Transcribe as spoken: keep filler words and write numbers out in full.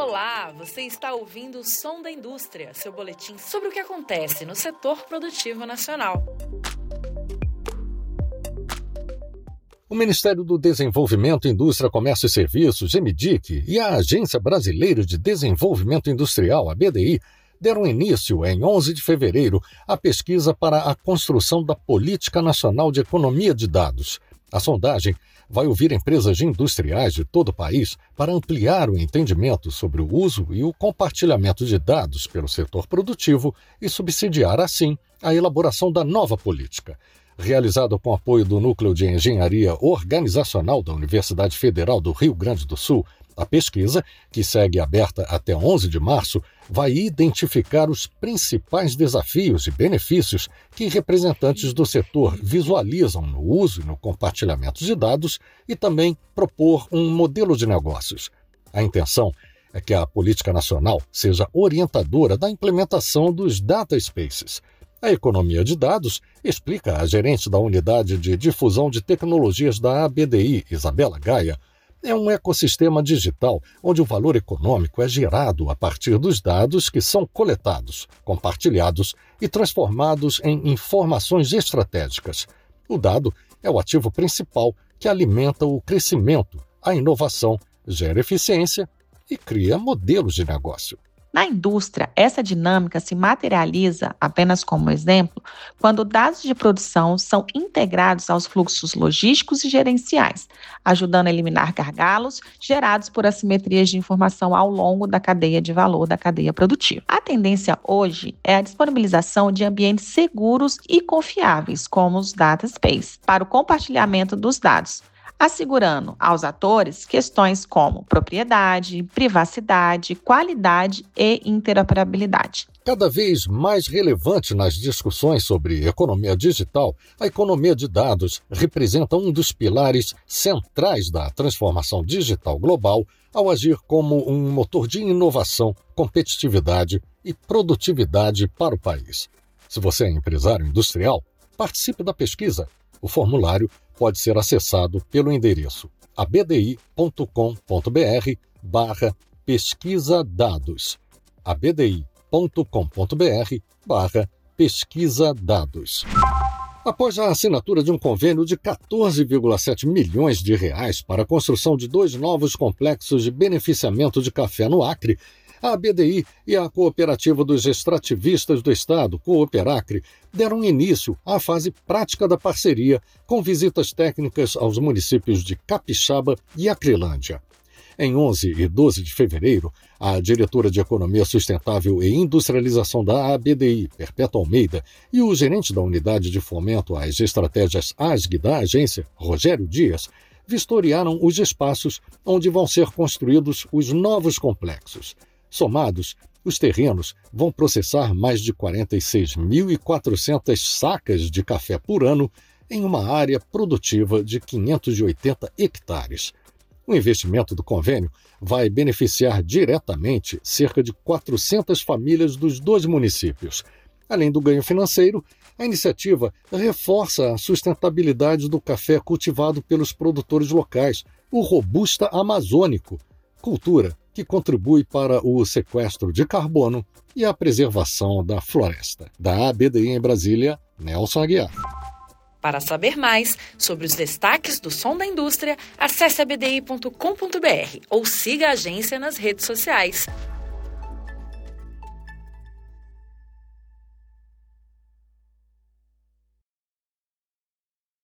Olá, você está ouvindo o Som da Indústria, seu boletim sobre o que acontece no setor produtivo nacional. O Ministério do Desenvolvimento, Indústria, Comércio e Serviços, GEMIDIC, e a Agência Brasileira de Desenvolvimento Industrial, a B D I, deram início, em onze de fevereiro, à pesquisa para a construção da Política Nacional de Economia de Dados. A sondagem vai ouvir empresas industriais de todo o país para ampliar o entendimento sobre o uso e o compartilhamento de dados pelo setor produtivo e subsidiar, assim, a elaboração da nova política. Realizado com apoio do Núcleo de Engenharia Organizacional da Universidade Federal do Rio Grande do Sul, a pesquisa, que segue aberta até onze de março, vai identificar os principais desafios e benefícios que representantes do setor visualizam no uso e no compartilhamento de dados e também propor um modelo de negócios. A intenção é que a política nacional seja orientadora da implementação dos data spaces. A economia de dados, explica a gerente da Unidade de Difusão de Tecnologias da A B D I, Isabela Gaia, é um ecossistema digital onde o valor econômico é gerado a partir dos dados que são coletados, compartilhados e transformados em informações estratégicas. O dado é o ativo principal que alimenta o crescimento, a inovação, gera eficiência e cria modelos de negócio. Na indústria, essa dinâmica se materializa, apenas como exemplo, quando dados de produção são integrados aos fluxos logísticos e gerenciais, ajudando a eliminar gargalos gerados por assimetrias de informação ao longo da cadeia de valor da cadeia produtiva. A tendência hoje é a disponibilização de ambientes seguros e confiáveis, como os data space, para o compartilhamento dos dados, assegurando aos atores questões como propriedade, privacidade, qualidade e interoperabilidade. Cada vez mais relevante nas discussões sobre economia digital, a economia de dados representa um dos pilares centrais da transformação digital global ao agir como um motor de inovação, competitividade e produtividade para o país. Se você é empresário industrial, participe da pesquisa. O formulário pode ser acessado pelo endereço abdi.com.br barra pesquisa dados. abdi.com.br barra pesquisa dados. Após a assinatura de um convênio de quatorze vírgula sete milhões de reais para a construção de dois novos complexos de beneficiamento de café no Acre, a B D I e a Cooperativa dos Extrativistas do Estado, Cooperacre, deram início à fase prática da parceria, com visitas técnicas aos municípios de Capixaba e Acrelândia. Em onze e doze de fevereiro, a diretora de Economia Sustentável e Industrialização da A B D I, Perpétua Almeida, e o gerente da Unidade de Fomento às Estratégias A S G da agência, Rogério Dias, vistoriaram os espaços onde vão ser construídos os novos complexos. Somados, os terrenos vão processar mais de quarenta e seis mil e quatrocentas sacas de café por ano em uma área produtiva de quinhentos e oitenta hectares. O investimento do convênio vai beneficiar diretamente cerca de quatrocentas famílias dos dois municípios. Além do ganho financeiro, a iniciativa reforça a sustentabilidade do café cultivado pelos produtores locais, o Robusta Amazônico, cultura que contribui para o sequestro de carbono e a preservação da floresta. Da A B D I em Brasília, Nelson Aguiar. Para saber mais sobre os destaques do Som da Indústria, acesse abdi ponto com ponto br ou siga a agência nas redes sociais.